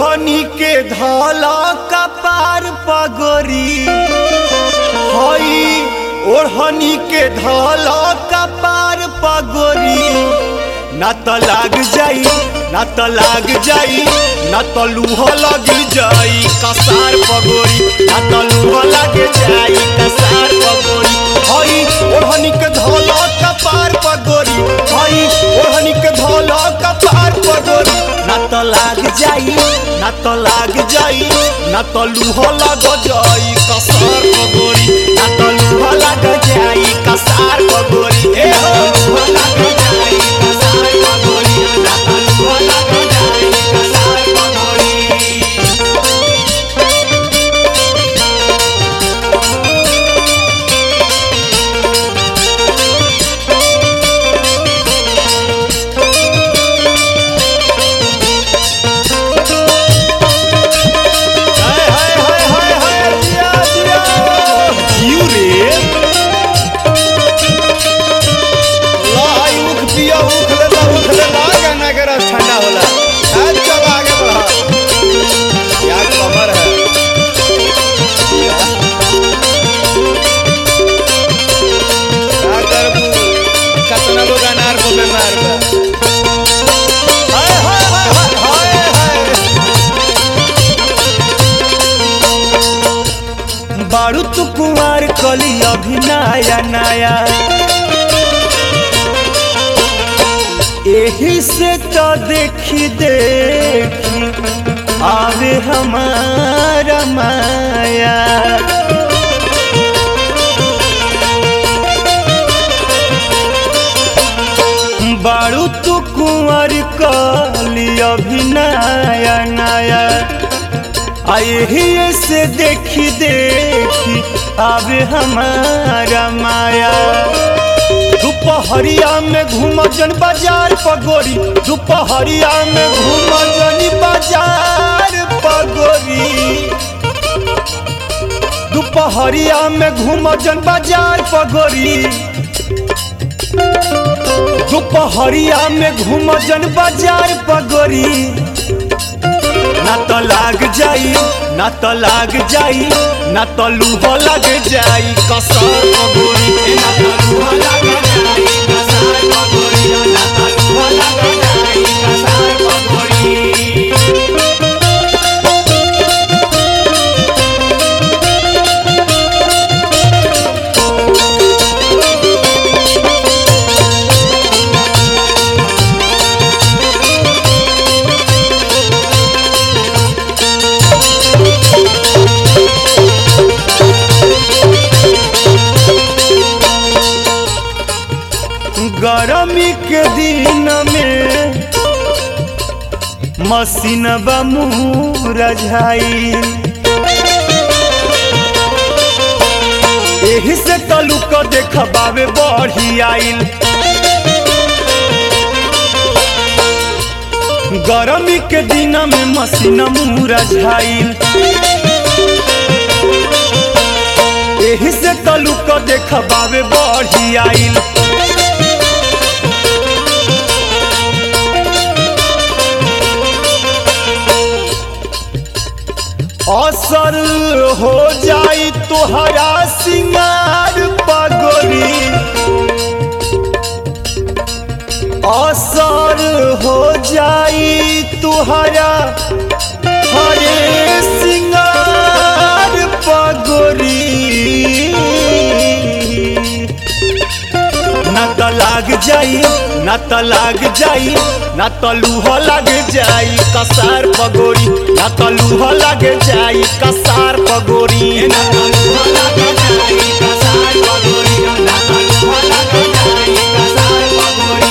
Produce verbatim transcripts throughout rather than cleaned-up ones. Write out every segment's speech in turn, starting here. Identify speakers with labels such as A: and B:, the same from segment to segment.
A: ओढ़नी के धाला कपार पगोरी हई ओढ़नी के धाला कपार पगोरी ना तो लाग जाई ना तो लाग जाई ना तो लूह लग जाई कसार पगोरी ना तो लूह लग जाई कसार पगोरी हई ओढ़नी के धाला कपार पगोरी हई ओढ़नी के धाला कपार पगोरी ना तो लाग जाई ना तो लाग जाई ना तो लूह लग जाई कसार पगोरी ना तो लूह लग जाई कसार पगोरी ए हो लूह लग जाई कसार पगोरी ना तो लूह लग जाई कसार पगोरी ठंडा होला चल आगे बढ़ा क्या कमर है क्या करबू कितना लोग अनार को बीमार बा हाय हाय हाय हाय हाय बारू तू कुमार कली अभी नया नया यही से तो देखी देखी आवे हमारा माया बारू तू कुंवर कली अभी नया नया यही से देखी देखी आवे हमारा माया दोपहरिया में घूमजन बाजार पगोरी दोपहरिया में घूमजन बाजार पगोरी दोपहरिया में घूमजन बाजार पगोरी दोपहरिया में घूमजन बाजार पगोरी ना तो लाग जाई ना तो लाग जाई ना तो लूह लग जाई कसार पगोरी ना तो लूह लग जाई कसार पगोरी ना तो लूह लग जाई कसार पगोरी गर्मी के दिन में मसीन मुरझाई यही से तलू को देखबावे बढ़ी आइल गर्मी के दिन में मसीन मुरझाइल यही से तलू को देखबावे बढ़ी आइल असर हो जाई तुहरा सिंगार पगोरी असर हो जाई तुहरा हरे सिंगार पगोरी ना तो लाग जाई ना तो लाग जाई ना तो लूह लग जाई कसार पगोरी ना तो लूह लग जाई कसार पगोरी ना तो लूह लग जाई कसार पगोरी ना तो लूह लग जाई कसार पगोरी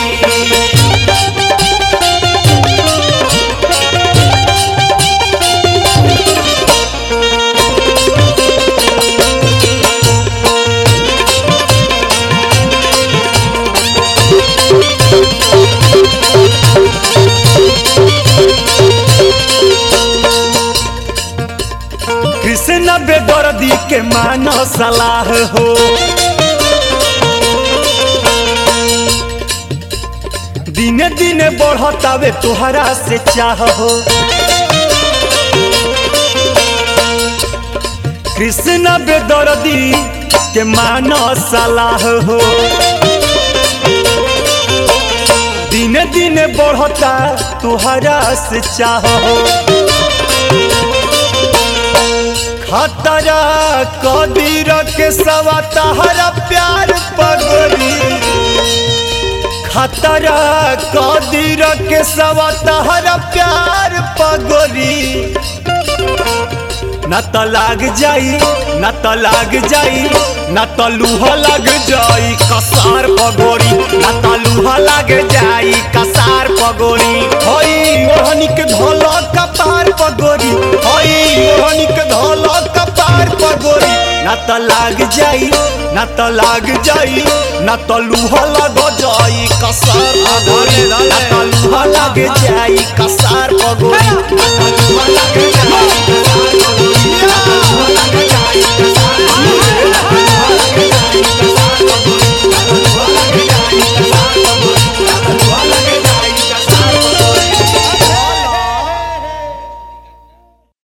A: कृष्ण बेदर्दी के मानो सलाह हो दिने दिने बढ़तावे तुहरा से चाह हो कृष्ण बेदर्दी के मानो सलाह हो दिन दिन बढ़ता तुहरा से चाह हो खतरा कदीर के सवा तहरा प्यार पगोरी खतरा कदीर के सवा तहरा प्यार पगोरी न त लाग जाई न त लाग जाई न त लूहा लग जाई कसार पगोरी न त लूहा लग जाई कसार पगोरी होई ओढ़नी के धोला कपार पगोरी होई ओढ़नी के धोला कपार पगोरी न त लाग जाई न त लाग जाई न त लूहा लग जाई कसार पगोरी न त लूहा लग जाई कसार पगोरी न त लूहा लग